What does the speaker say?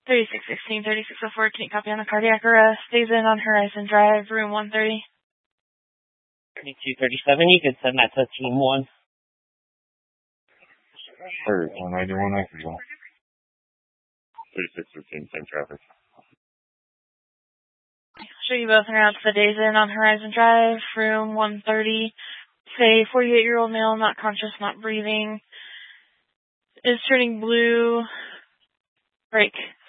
3616, 3604, can you copy on the cardiac arrest? Stays in on Horizon Drive, room 130. 3237, you could send that to Team 1. Or 191, I forgot. 3615, same traffic. I'll show you both en route to the Days Inn on Horizon Drive, room 130. Say 48-year-old male, not conscious, not breathing. Is turning blue. Break.